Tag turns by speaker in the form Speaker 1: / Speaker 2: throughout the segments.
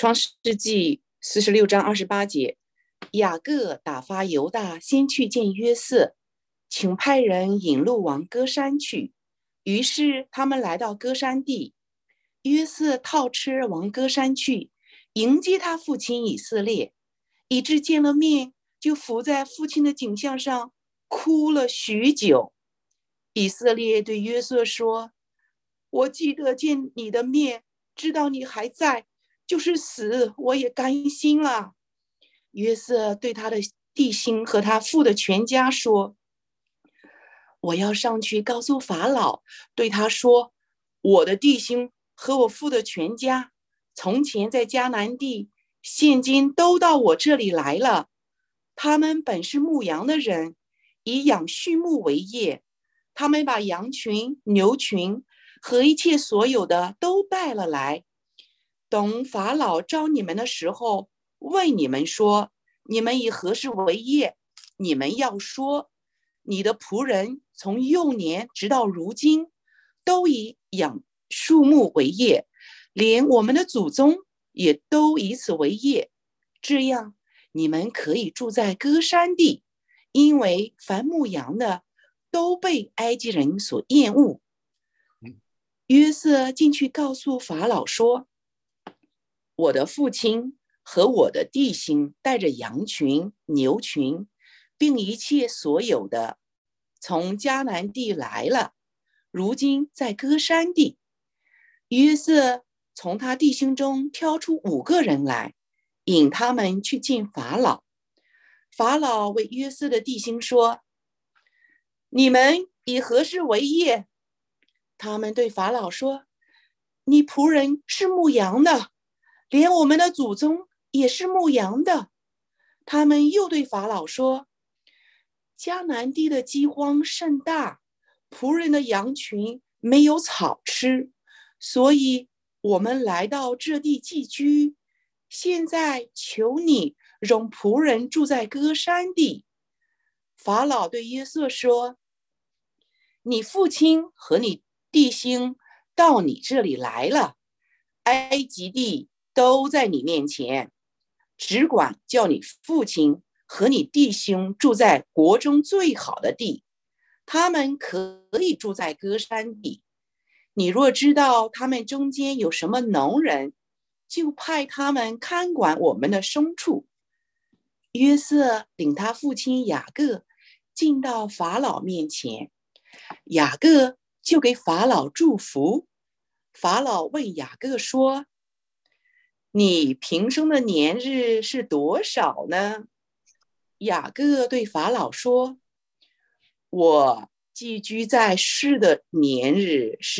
Speaker 1: 创世纪46章28节，雅各打发犹大先去见约瑟，请派人引路往歌山去。于是他们来到歌山地，约瑟套车往歌山去，迎接他父亲以色列，以致见了面就伏在父亲的颈项上哭了许久。以色列对约瑟说：我记得见你的面，知道你还在，就是死我也甘心了。约瑟对他的弟兄和他父的全家说：我要上去告诉法老，对他说，我的弟兄和我父的全家从前在迦南地，现今都到我这里来了。他们本是牧羊的人，以养畜牧为业，他们把羊群、牛群和一切所有的都带了来。等法老召你们的时候，问你们说，你们以何事为业？你们要说，你的仆人从幼年直到如今，都以养畜牧为业，连我们的祖宗也都以此为业。这样，你们可以住在歌山地，因为凡牧羊的都被埃及人所厌恶。约瑟进去告诉法老说，我的父亲和我的弟兄带着羊群、牛群，并一切所有的，从迦南地来了，如今在歌山地。约瑟从他弟兄中挑出5个人来，引他们去见法老。法老为约瑟的弟兄说，你们以何事为业？他们对法老说，你仆人是牧羊的，连我们的祖宗也是牧羊的。他们又对法老说，迦南地的饥荒甚大，仆人的羊群没有草吃，所以我们来到这地寄居。现在求你容仆人住在歌山地。法老对约瑟说，你父亲和你弟兄到你这里来了，埃及地都在你面前，只管叫你父亲和你弟兄住在国中最好的地，他们可以住在歌山地。你若知道他们中间有什么农人，就派他们看管我们的牲畜。约瑟领他父亲雅各进到法老面前，雅各就给法老祝福。法老问雅各说，你平生的年日是多少呢？雅各对法老说，我寄居在世的年日是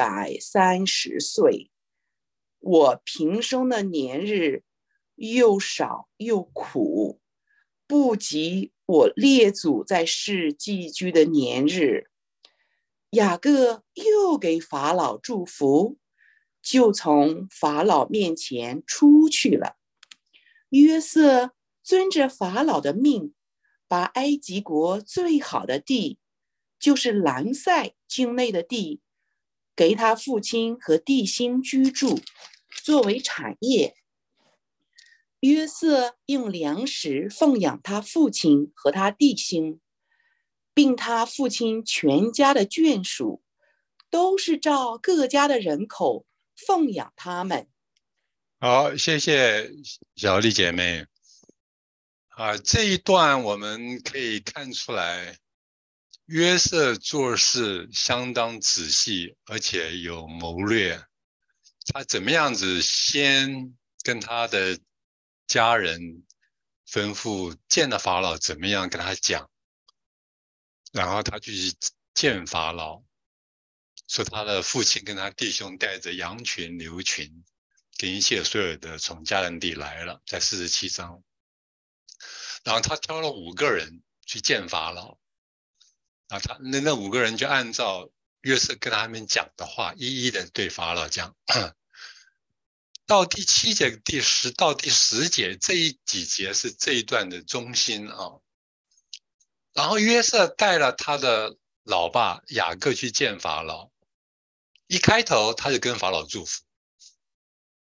Speaker 1: 130岁，我平生的年日又少又苦，不及我列祖在世寄居的年日。雅各又给法老祝福，就从法老面前出去了。约瑟遵着法老的命，把埃及国最好的地，就是兰塞境内的地，给他父亲和弟兄居住，作为产业。约瑟用粮食奉养他父亲和他弟兄，并他父亲全家的眷属，都是照各家的人口奉养他们。
Speaker 2: 好，谢谢小丽姐妹。这一段我们可以看出来，约瑟做事相当仔细，而且有谋略。他怎么样子先跟他的家人吩咐见了法老怎么样跟他讲，然后他去见法老，说他的父亲跟他弟兄带着羊群牛群跟一切所有的从迦南地来了，在47章。然后他挑了5个人去见法老，他那5个人就按照约瑟跟他们讲的话，一一的对法老讲。到第7节、第10到第10节这几节是这一段的中心啊。然后约瑟带了他的老爸雅各去见法老，一开头他就跟法老祝福，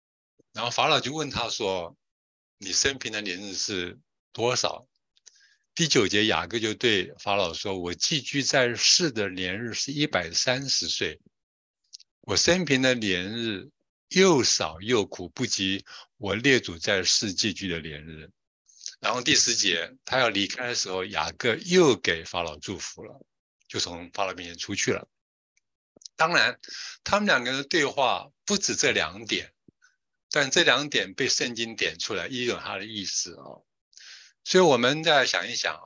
Speaker 2: 然后法老就问他说：“你生平的年日是多少？”第9节，雅各就对法老说：“我寄居在世的年日是130岁，我生平的年日又少又苦，不及我列祖在世寄居的年日。”然后第10节，他要离开的时候，雅各又给法老祝福了，就从法老面前出去了。当然，他们两个人的对话不止这2点，但这2点被圣经点出来，也有它的意思啊。所以我们再想一想啊，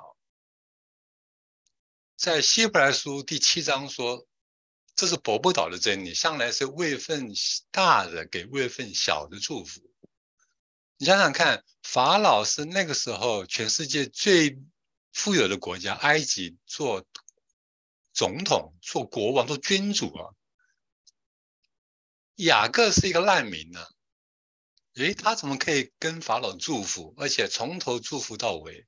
Speaker 2: 在希伯来书第7章说，这是伯伯岛的真理，向来是位分大的给位分小的祝福。你想想看，法老是那个时候全世界最富有的国家，埃及做总统、做国王、做君主啊。雅各是一个难民啊，他怎么可以跟法老祝福，而且从头祝福到尾？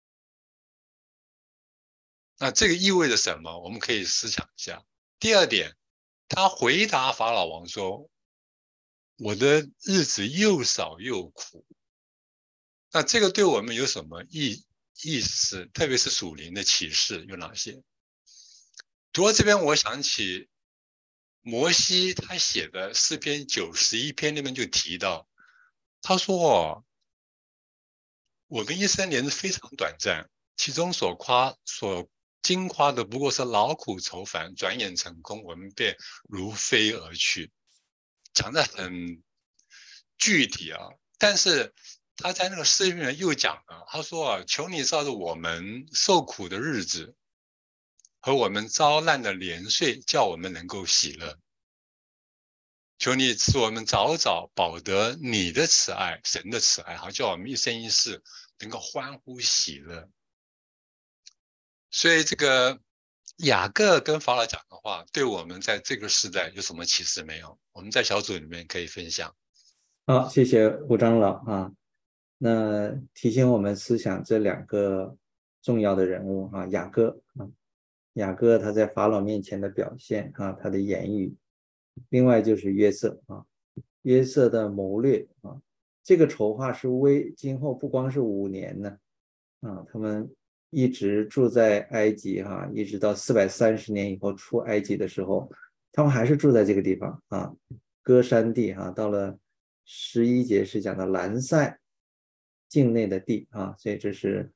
Speaker 2: 那这个意味着什么？我们可以思想一下。第2点，他回答法老王说：“我的日子又少又苦。”那这个对我们有什么意思？特别是属灵的启示有哪些？读到这边，我想起摩西他写的诗篇91篇里面就提到，他说：“我们一生年日非常短暂，其中所经夸的不过是劳苦愁烦，转眼成空，我们便如飞而去。”讲得很具体啊，但是他在那个诗里面又讲了，他说：“求你照着我们受苦的日子和我们遭难的年岁，叫我们能够喜乐。求你使我们早早保得你的慈爱，神的慈爱，好叫我们一生一世能够欢呼喜乐。”所以这个雅各跟法老讲的话，对我们在这个时代有什么启示没有？我们在小组里面可以分享。
Speaker 3: 好，谢谢吴长老啊。那提醒我们思想这2个重要的人物啊，雅各啊，雅各他在法老面前的表现啊，他的言语。另外就是约瑟啊，约瑟的谋略啊，这个筹划是今后不光是5年呢啊，他们一直住在埃及一直到430年以后出埃及的时候，他们还是住在这个地方啊，歌山地到了11节是讲的兰塞境内的地啊，所以这是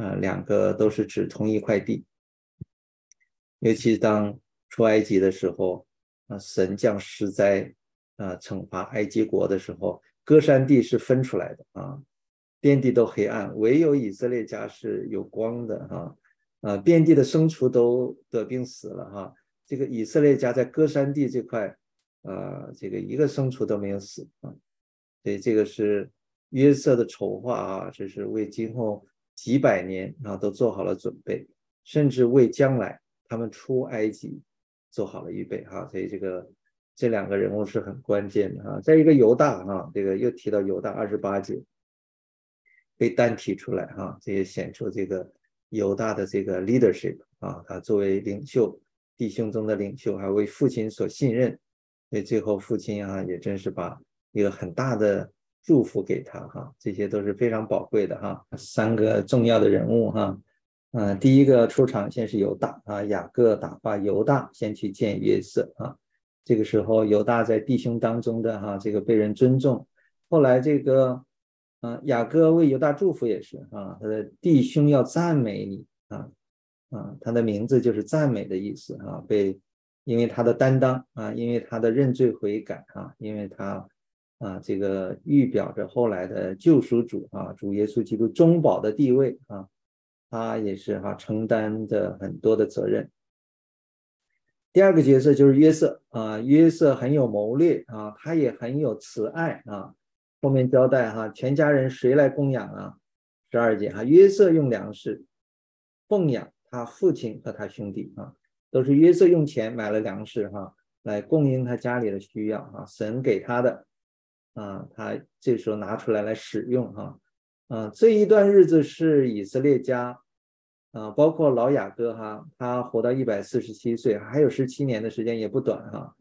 Speaker 3: 2个都是指同一块地。尤其当出埃及的时候神降施灾惩罚埃及国的时候，歌山地是分出来的啊，遍地都黑暗，唯有以色列家是有光的遍地的牲畜都得病死了这个以色列家在歌山地这块这个一个牲畜都没有死所以这个是约瑟的筹划这是为今后几百年都做好了准备，甚至为将来他们出埃及做好了预备所以这2个人物是很关键的再一个犹大这个又提到犹大28节被单提出来这也显出这个犹大的这个 leadership 他作为领袖，弟兄中的领袖，还为父亲所信任，所以最后父亲也真是把一个很大的祝福给他这些都是非常宝贵的3个重要的人物第一个出场先是犹大雅各打发犹大先去见约瑟这个时候犹大在弟兄当中的这个被人尊重，后来这个雅各为犹大祝福也是他的弟兄要赞美你他的名字就是赞美的意思因为他的担当因为他的认罪悔改因为他这个预表着后来的救赎主主耶稣基督中保的地位他也是承担着很多的责任。第2个角色就是约瑟约瑟很有谋略他也很有慈爱后面交代全家人谁来供养12节约瑟用粮食奉养他父亲和他兄弟都是约瑟用钱买了粮食来供应他家里的需要神给他的他这时候拿出来使用这一段日子是以色列家包括老雅各他活到147岁，还有17年的时间也不短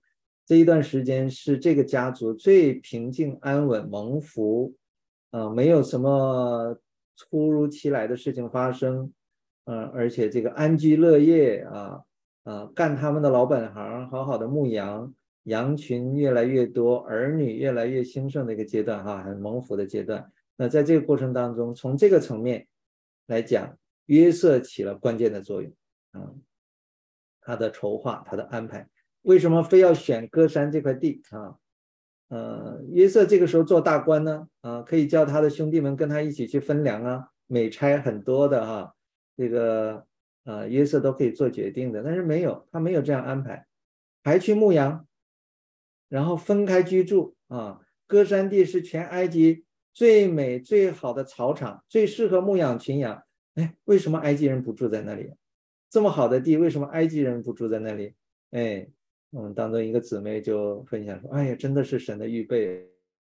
Speaker 3: 这一段时间是这个家族最平静安稳蒙福，没有什么突如其来的事情发生，而且这个安居乐业干他们的老本行，好好的牧羊，羊群越来越多，儿女越来越兴盛的一个阶段很蒙福的阶段。那在这个过程当中，从这个层面来讲，约瑟起了关键的作用他的筹划，他的安排。为什么非要选歌山这块地约瑟这个时候做大官呢可以叫他的兄弟们跟他一起去分粮美差很多的这个约瑟都可以做决定的，但是他没有这样安排，还去牧羊，然后分开居住歌山地是全埃及最美最好的草场，最适合牧养群羊。为什么埃及人不住在那里？这么好的地，为什么埃及人不住在那里？我们当中一个姊妹就分享说，哎呀，真的是神的预备，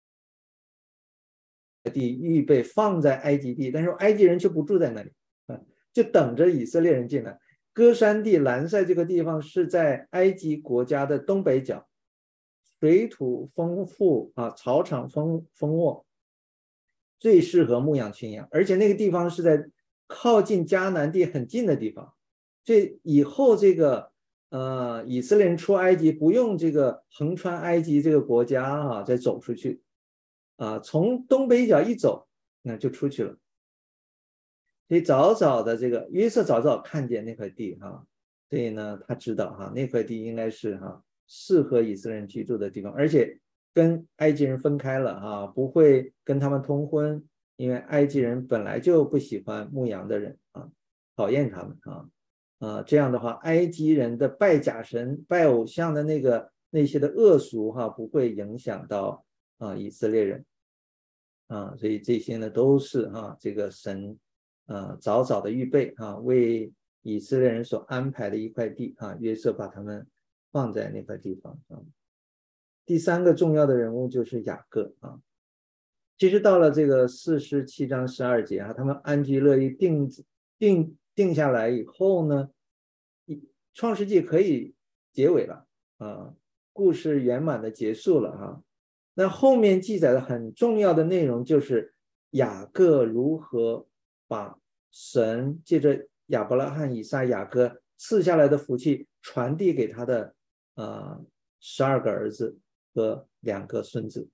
Speaker 3: 地预备放在埃及地，但是埃及人却不住在那里就等着以色列人进来。歌山地兰塞这个地方是在埃及国家的东北角，水土丰富草场丰沃，最适合牧养群羊，而且那个地方是在靠近迦南地很近的地方，所以以后这个以色列人出埃及不用这个横穿埃及这个国家再走出去从东北角一走那就出去了。所以早早的这个约瑟早早看见那块地所以呢他知道那块地应该是适合以色列人居住的地方，而且跟埃及人分开了不会跟他们通婚，因为埃及人本来就不喜欢牧羊的人讨厌他们这样的话埃及人的拜假神拜偶像的那些的恶俗不会影响到以色列人所以这些呢都是这个神早早的预备为以色列人所安排的一块地约瑟把他们放在那块地方第三个重要的人物就是雅各其实到了这个47章12节他们安居乐业定下来以后呢，创世纪可以结尾了故事圆满的结束了那后面记载的很重要的内容就是雅各如何把神借着亚伯拉罕、以撒、雅各赐下来的福气传递给他的12个儿子和2个孙子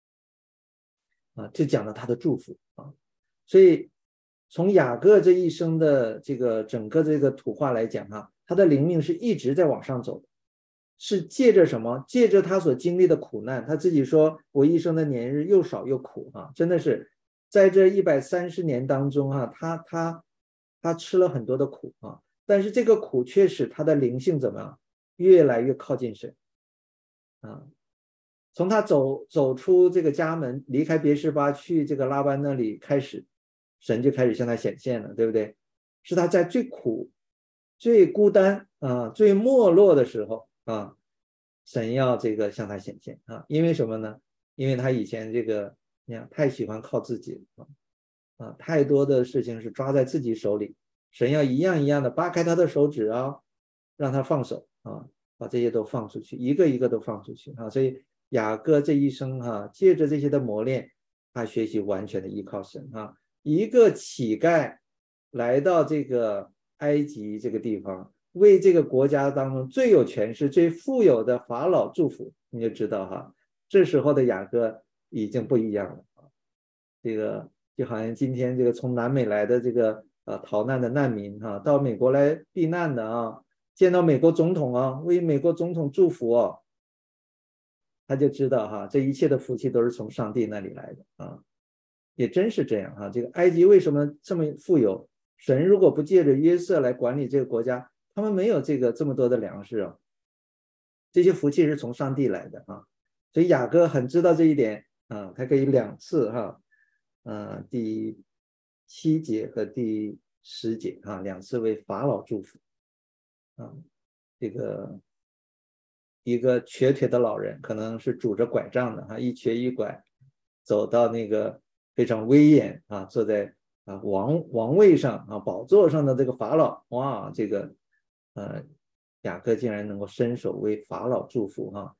Speaker 3: 就讲了他的祝福所以从雅各这一生的这个整个这个图画来讲他的灵命是一直在往上走的，是借着什么？借着他所经历的苦难。他自己说我一生的年日又少又苦真的是在这130年当中他吃了很多的苦但是这个苦却使他的灵性怎么样越来越靠近神从他走出这个家门，离开别是巴去这个拉班那里开始，神就开始向他显现了，对不对？是他在最苦最孤单最没落的时候神要这个向他显现因为什么呢？因为他以前这个太喜欢靠自己太多的事情是抓在自己手里，神要一样一样的扒开他的手指让他放手把这些都放出去，一个一个都放出去所以雅各这一生借着这些的磨练，他学习完全的依靠神一个乞丐来到这个埃及这个地方，为这个国家当中最有权势最富有的法老祝福，你就知道这时候的雅各已经不一样了这个就好像今天这个从南美来的这个逃难的难民到美国来避难的见到美国总统为美国总统祝福他就知道这一切的福气都是从上帝那里来的也真是这样这个埃及为什么这么富有？神如果不借着约瑟来管理这个国家，他们没有这么多的粮食这些福气是从上帝来的所以雅各很知道这一点他可以2次第7节和第10节2次为法老祝福这个一个瘸腿的老人，可能是拄着拐杖的一瘸一拐走到那个非常威严坐在王位上宝座上的这个法老这个雅各竟然能够伸手为法老祝福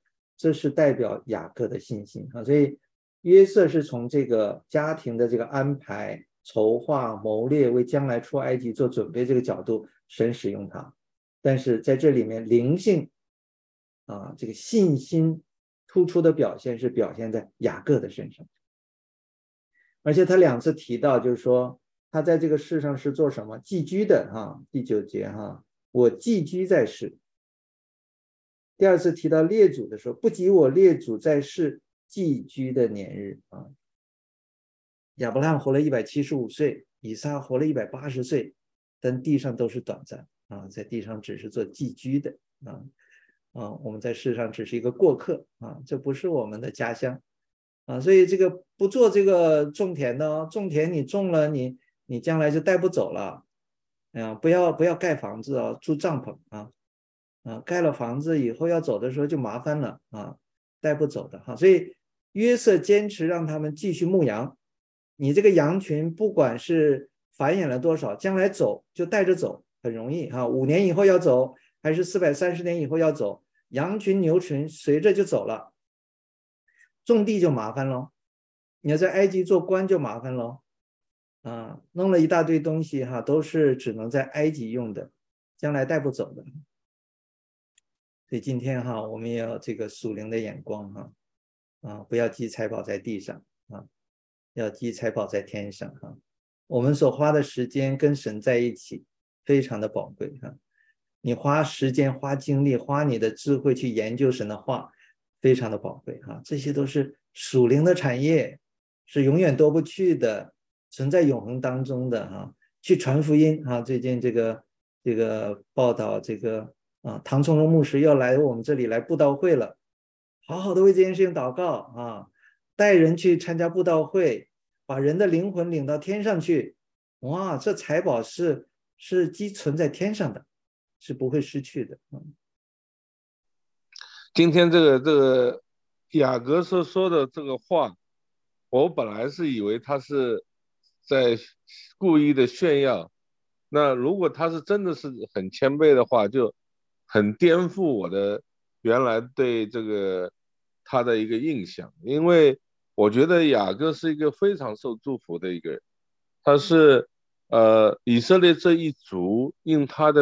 Speaker 3: 这是代表雅各的信心啊。所以约瑟是从这个家庭的这个安排、筹划、谋略，为将来出埃及做准备这个角度，神使用他。但是在这里面，灵性啊，这个信心突出的表现是表现在雅各的身上。而且他2次提到，就是说他在这个世上是做什么？寄居的哈，第9节哈，我寄居在世。第2次提到列祖的时候，不及我列祖在世寄居的年日啊。亚伯拉罕活了175岁，以撒活了180岁，但地上都是短暂啊，在地上只是做寄居的我们在世上只是一个过客啊，这不是我们的家乡啊。所以这个不做这个种田的，种田你种了，你将来就带不走了不要盖房子住帐篷盖了房子以后要走的时候就麻烦了带不走的所以约瑟坚持让他们继续牧羊，你这个羊群不管是繁衍了多少，将来走就带着走，很容易5年以后要走，还是430年以后要走，羊群牛群随着就走了。种地就麻烦咯，你要在埃及做官就麻烦咯弄了一大堆东西都是只能在埃及用的，将来带不走的。所以今天我们也有这个属灵的眼光不要积财宝在地上要积财宝在天上我们所花的时间跟神在一起非常的宝贵你花时间、花精力、花你的智慧去研究神的话，非常的宝贵这些都是属灵的产业，是永远夺不去的，存在永恒当中的去传福音最近这个报道这个唐崇荣牧师要来我们这里来布道会了，好好的为这件事情祷告带人去参加布道会，把人的灵魂领到天上去。哇，这财宝是积存在天上的，是不会失去的
Speaker 4: 今天这个雅各所说的这个话，我本来是以为他是在故意的炫耀，那如果他是真的是很谦卑的话，就很颠覆我的原来对这个他的一个印象。因为我觉得雅各是一个非常受祝福的一个人，他是以色列这一族因他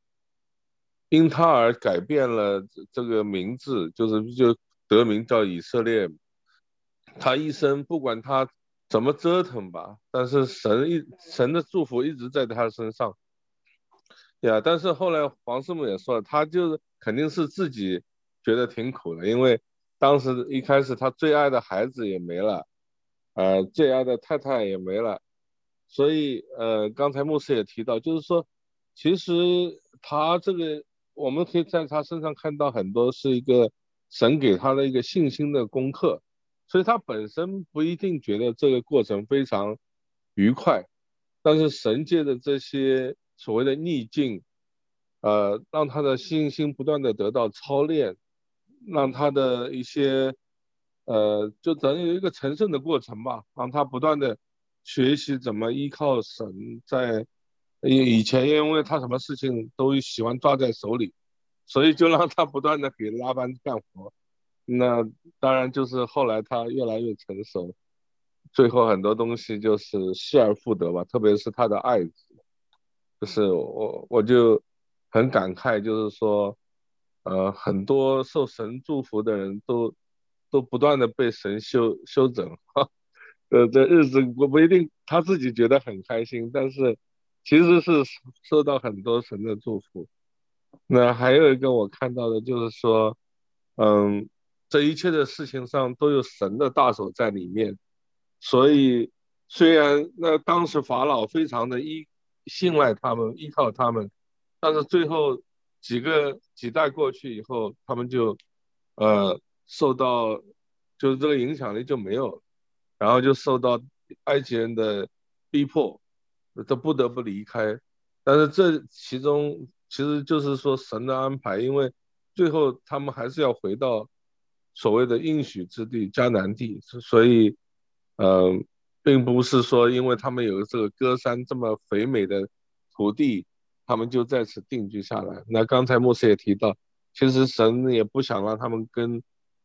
Speaker 4: 而改变了这个名字，就得名叫以色列。他一生不管他怎么折腾吧，但是神的祝福一直在他身上但是后来黄师母也说了，他就是肯定是自己觉得挺苦的，因为当时一开始他最爱的孩子也没了最爱的太太也没了，所以刚才牧师也提到，就是说其实他这个我们可以在他身上看到很多是一个神给他的一个信心的功课，所以他本身不一定觉得这个过程非常愉快，但是神界的这些所谓的逆境让他的信心不断的得到操练，让他的一些就等于一个成圣的过程吧，让他不断的学习怎么依靠神。在以前因为他什么事情都喜欢抓在手里，所以就让他不断的给拉班干活，那当然就是后来他越来越成熟，最后很多东西就是失而复得吧，特别是他的爱子，就是我就很感慨，就是说很多受神祝福的人都不断的被神修整这日子不一定他自己觉得很开心，但是其实是受到很多神的祝福。那还有一个我看到的就是说这一切的事情上都有神的大手在里面，所以虽然那当时法老非常的信赖他们，依靠他们，但是最后几代过去以后，他们就受到就是这个影响力就没有了，然后就受到埃及人的逼迫，都不得不离开。但是这其中其实就是说神的安排，因为最后他们还是要回到所谓的应许之地迦南地，所以并不是说因为他们有这个歌山这么肥美的土地，他们就在此定居下来。那刚才牧师也提到，其实神也不想让他们跟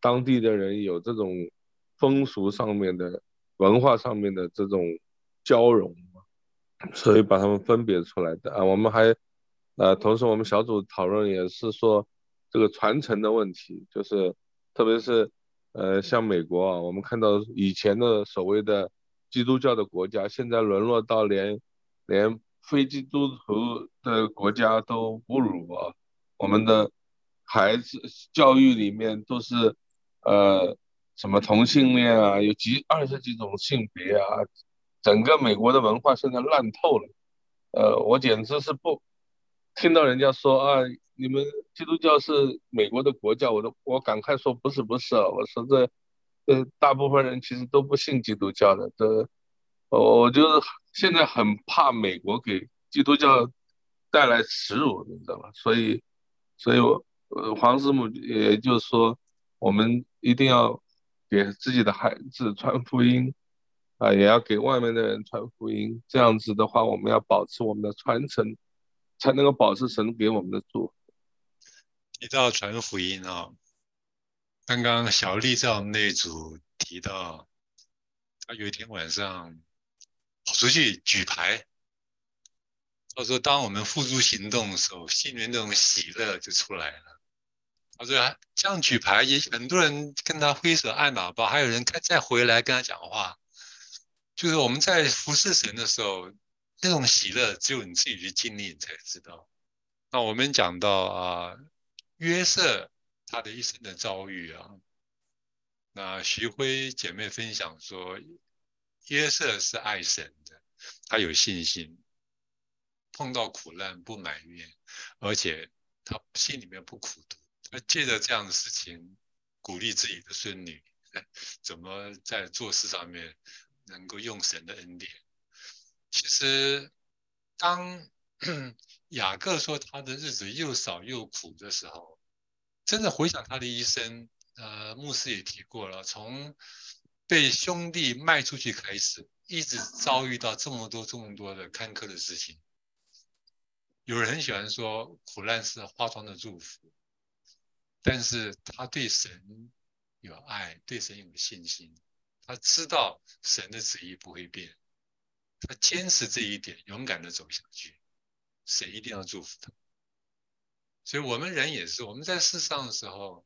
Speaker 4: 当地的人有这种风俗上面的、文化上面的这种交融，所以把他们分别出来的啊。我们还同时我们小组讨论也是说这个传承的问题，就是特别是像美国啊，我们看到以前的所谓的基督教的国家，现在沦落到连非基督徒的国家都不如啊。我们的孩子教育里面都是什么同性恋啊，有20几种性别啊，整个美国的文化现在烂透了。我简直是不听到人家说啊，你们基督教是美国的国教，我感慨说不是啊，我说大部分人其实都不信基督教的，我就是现在很怕美国给基督教带来耻辱，你知道吧？所以黄师母也就是说，我们一定要给自己的孩子传福音啊，也要给外面的人传福音。这样子的话，我们要保持我们的传承，才能够保持神给我们的祝福。
Speaker 2: 提到传福音啊，刚刚小丽在我们那一组提到，他有一天晚上跑出去举牌。他说当我们付诸行动的时候，心里面那种喜乐就出来了。他说这样举牌也很多人跟他挥手按喇叭，还有人再回来跟他讲话。就是我们在服侍神的时候，那种喜乐只有你自己去经历你才知道。那我们讲到约瑟他的一生的遭遇啊，那徐辉姐妹分享说，约瑟是爱神的，他有信心，碰到苦难不埋怨，而且他心里面不苦毒，他借着这样的事情鼓励自己的孙女怎么在做事上面能够用神的恩典。其实当雅各说他的日子又少又苦的时候，真的回想他的一生，牧师也提过了，从被兄弟卖出去开始，一直遭遇到这么多的坎坷的事情。有人很喜欢说苦难是化妆的祝福，但是他对神有爱，对神有信心，他知道神的旨意不会变，他坚持这一点，勇敢的走下去，神一定要祝福他。所以我们人也是，我们在世上的时候，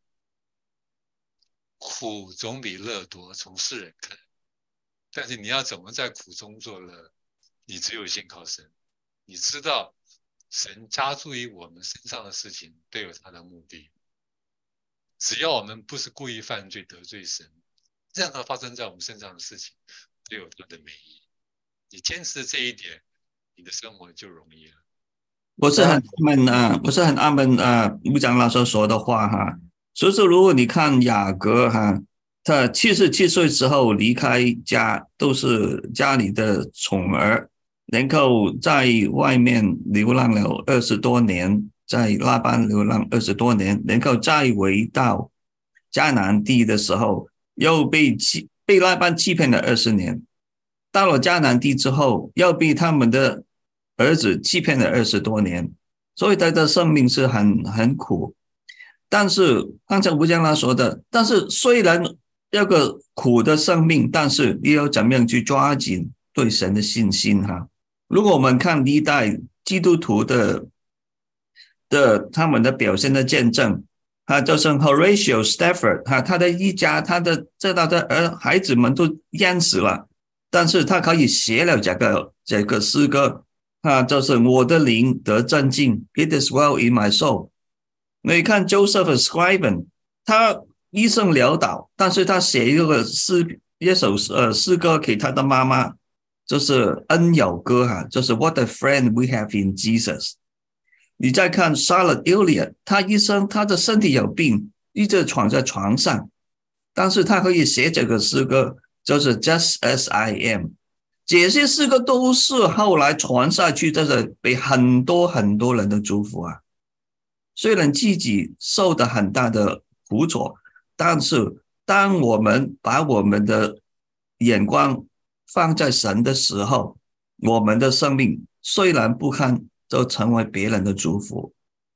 Speaker 2: 苦总比乐多，从世人看。但是你要怎么在苦中作乐，你只有信靠神。你知道神加注于我们身上的事情都有他的目的，只要我们不是故意犯罪得罪神，任何发生在我们身上的事情都有他的美意。你坚持这一点，你的生活就容易了。
Speaker 5: 我是很阿门牧长老师说的话哈。所以说，如果你看雅各哈，他77岁之后离开家，都是家里的宠儿，然后在外面流浪了20多年，在拉班流浪20多年，然后再回到迦南地的时候，又被拉班欺骗了20年，到了迦南地之后，又被他们的儿子欺骗了20多年，所以他的生命是很苦。但是刚才吴江拉说的，但是虽然这个苦的生命，但是你要怎么样去抓紧对神的信心哈？如果我们看历代基督徒的他们的表现的见证，就是 Horatio Stafford 他的一家，他的孩子们都淹死了，但是他可以写了这个诗歌，就是我的灵得镇静 ，It is well in my soul。你看 Joseph Scriven， 他一生潦倒，但是他写一首诗歌给他的妈妈，就是恩友歌就是 What a friend we have in Jesus。你再看 Charlotte Elliott， 他一生他的身体有病，一直躺在床上，但是他可以写这个诗歌，就是 Just as I am。这些诗歌都是后来传下去，就是被很多人的祝福啊。虽然自己受的很大的苦楚，但是当我们把我们的眼光放在神的时候，我们的生命虽然不堪，就成为别人的祝福。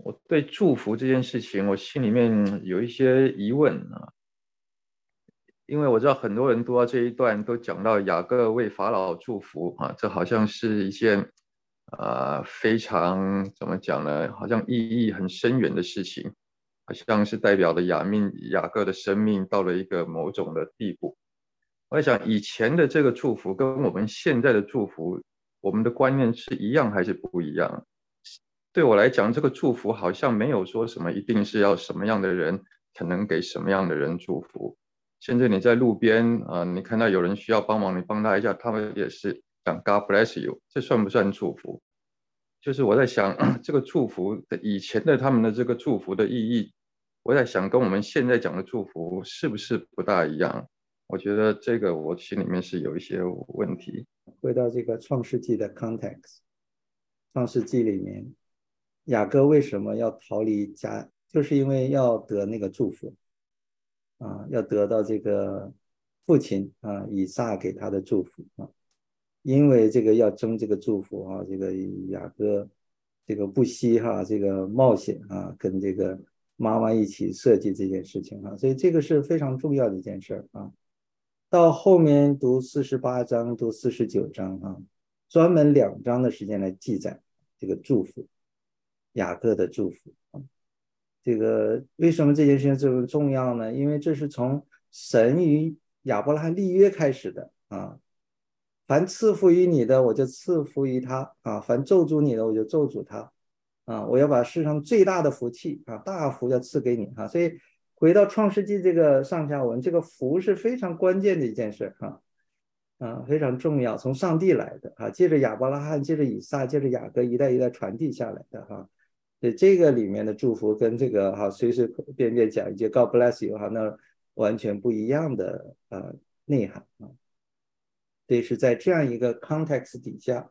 Speaker 6: 我对祝福这件事情，我心里面有一些疑问啊，因为我知道很多人读到这一段都讲到雅各为法老祝福啊，这好像是一件非常怎么讲呢？好像意义很深远的事情，好像是代表了雅各的生命到了一个某种的地步。我在想，以前的这个祝福跟我们现在的祝福，我们的观念是一样还是不一样？对我来讲，这个祝福好像没有说什么一定是要什么样的人才能给什么样的人祝福。现在你在路边你看到有人需要帮忙，你帮他一下，他们也是讲 God bless you， 这算不算祝福？就是我在想，这个祝福的以前的他们的这个祝福的意义，我在想跟我们现在讲的祝福是不是不大一样？我觉得这个我心里面是有一些问题。
Speaker 3: 回到这个创世纪的 context， 创世纪里面，雅各为什么要逃离家，就是因为要得那个祝福要得到这个父亲以撒给他的祝福因为这个要争这个祝福这个雅各这个不惜这个冒险跟这个妈妈一起设计这件事情所以这个是非常重要的一件事到后面读48章读49章专门2章的时间来记载这个祝福，雅各的祝福这个为什么这件事情这么重要呢？因为这是从神与亚伯拉罕立约开始的凡赐福于你的我就赐福于他凡咒诅你的我就咒诅他我要把世上最大的福气大福要赐给你所以回到创世纪这个上下文，这个福是非常关键的一件事非常重要，从上帝来的借着亚伯拉罕，借着以撒，借着雅各一代一代传递下来的所以这个里面的祝福跟这个随随便便讲一句 God bless you 那完全不一样的内涵所以是在这样一个 context 底下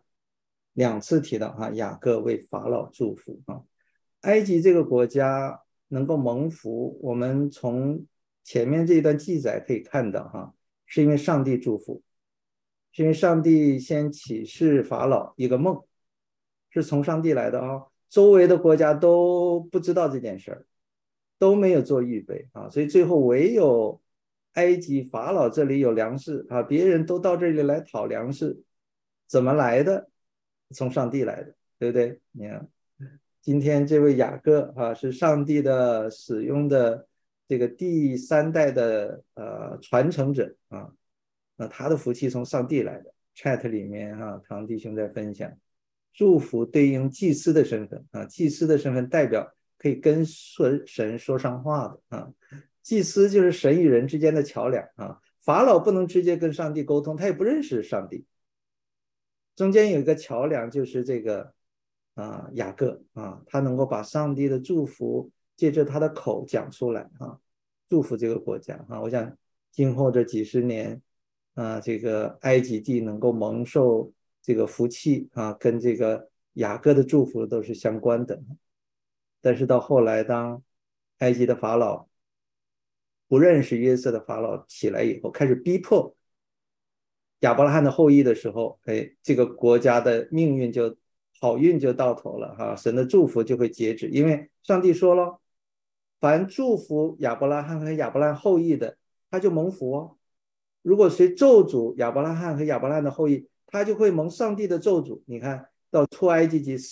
Speaker 3: 2次提到雅各为法老祝福埃及这个国家能够蒙福，我们从前面这一段记载可以看到是因为上帝祝福，是因为上帝先启示法老一个梦，是从上帝来的周围的国家都不知道这件事儿，都没有做预备所以最后唯有埃及法老这里有粮食别人都到这里来讨粮食，怎么来的？从上帝来的，对不对？你看今天这位雅各是上帝的使用的这个第3代的传承者那他的福气从上帝来的。 chat 里面唐弟兄在分享，祝福对应祭司的身份祭司的身份代表可以跟神说上话的祭司就是神与人之间的桥梁法老不能直接跟上帝沟通，他也不认识上帝，中间有一个桥梁，就是这个雅各他能够把上帝的祝福借着他的口讲出来祝福这个国家我想今后这几十年这个埃及地能够蒙受这个福气跟这个雅各的祝福都是相关的。但是到后来，当埃及的法老不认识约瑟的法老起来以后，开始逼迫亚伯拉罕的后裔的时候，这个国家的命运就好运就到头了神的祝福就会截止，因为上帝说了，凡祝福亚伯拉罕和亚伯拉罕后裔的，他就蒙福如果谁咒诅亚伯拉罕和亚伯拉罕的后裔，他就会蒙上帝的咒诅。你看到出埃及记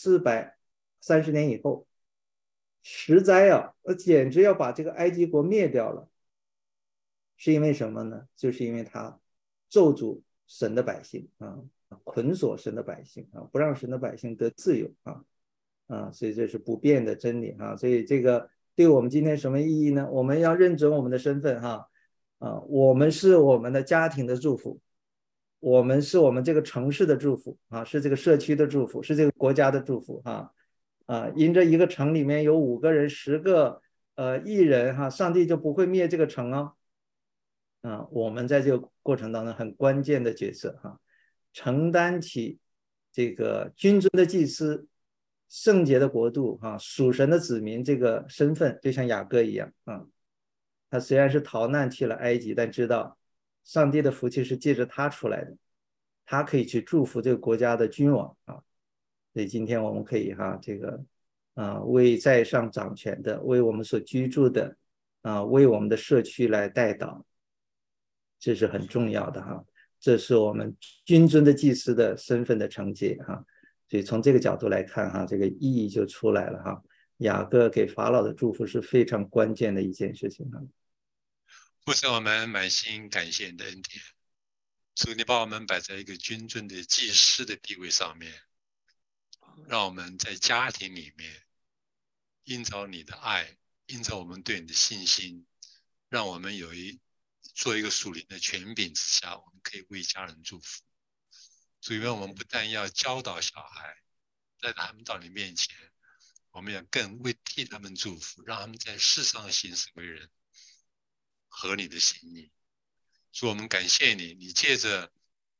Speaker 3: 430年以后，十灾简直要把这个埃及国灭掉了，是因为什么呢？就是因为他咒诅神的百姓捆锁神的百姓不让神的百姓得自由所以这是不变的真理所以这个对我们今天什么意义呢？我们要认准我们的身份我们是我们的家庭的祝福，我们是我们这个城市的祝福是这个社区的祝福，是这个国家的祝福因着一个城里面有5个人10个异人上帝就不会灭这个城我们在这个过程当中很关键的角色承担起这个君尊的祭司、圣洁的国度属神的子民这个身份，就像雅各一样他虽然是逃难去了埃及，但知道上帝的福气是借着他出来的，他可以去祝福这个国家的君王所以今天我们可以这个为在上掌权的，为我们所居住的为我们的社区来代祷，这是很重要的哈。这是我们君尊的祭司的身份的承接哈。所以从这个角度来看哈，这个意义就出来了哈。雅各给法老的祝福是非常关键的一件事情哈。
Speaker 2: 父神，我们满心感谢你的恩典，主，你把我们摆在一个君尊的祭司的地位上面，让我们在家庭里面因着你的爱，因着我们对你的信心，让我们做一个属灵的权柄之下，我们可以为家人祝福。主，因为我们不但要教导小孩，带他们到你面前，我们要更为替他们祝福，让他们在世上行事为人合你的心意。主，我们感谢你，你借着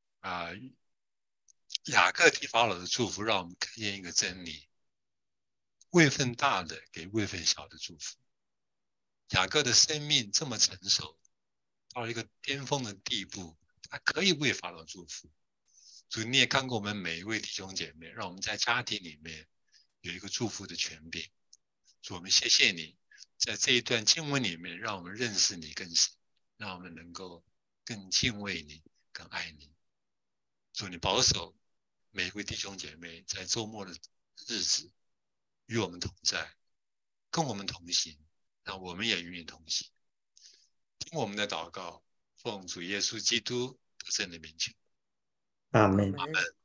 Speaker 2: 雅各替法老的祝福，让我们看见一个真理：位分大的给位分小的祝福。雅各的生命这么成熟，到了一个巅峰的地步，他可以为法老祝福。主，你也看过我们每一位弟兄姐妹，让我们在家庭里面有一个祝福的权柄。主，我们谢谢你，在这一段经文里面，让我们认识你更深，让我们能够更敬畏你，更爱你。主，你保守每一位弟兄姐妹在周末的日子与我们同在，跟我们同行，让我们也与你同行。听我们的祷告，奉主耶稣基督得胜的名求。
Speaker 3: 阿们。
Speaker 2: 阿们。